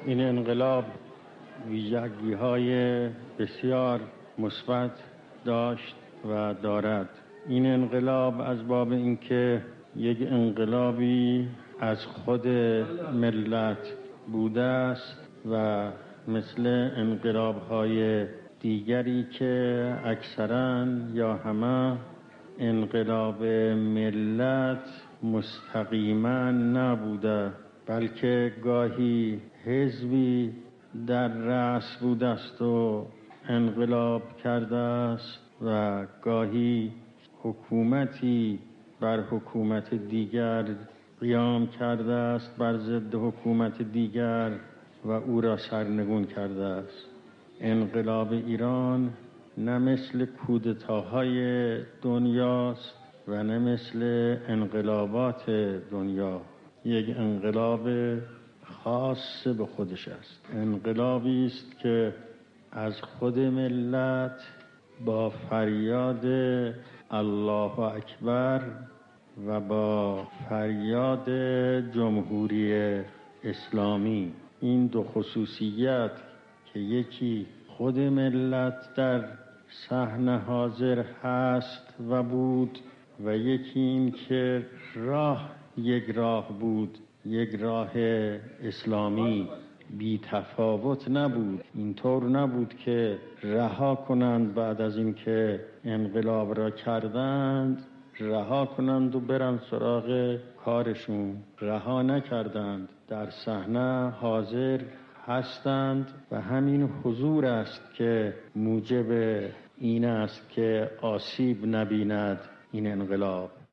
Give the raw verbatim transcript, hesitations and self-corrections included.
این انقلاب ویژگی‌های بسیار مثبت داشت و دارد. این انقلاب از باب اینکه یک انقلابی از خود ملت بوده است و مثل انقلاب‌های دیگری که اکثراً یا همه انقلاب ملت مستقیما نبوده، بلکه گاهی حزبی در رأس بوده است و انقلاب کرده است و گاهی حکومتی بر حکومت دیگر قیام کرده است بر ضد حکومت دیگر و او را سرنگون کرده است. انقلاب ایران نه مثل کودتاهای دنیاست و نه مثل انقلابات دنیا، یک انقلاب خاص به خودش است. انقلابی است که از خود ملت با فریاد الله اکبر و با فریاد جمهوری اسلامی، این دو خصوصیت که یکی خود ملت در صحنه حاضر هست و بود و یکی این که راه یک راه بود، یک راه اسلامی، بی تفاوت نبود. اینطور نبود که رها کنند بعد از اینکه انقلاب را کردند رها کنند و برن سراغ کارشون. رها نکردند، در صحنه حاضر هستند و همین حضور است که موجب این است که آسیب نبیند این انقلاب.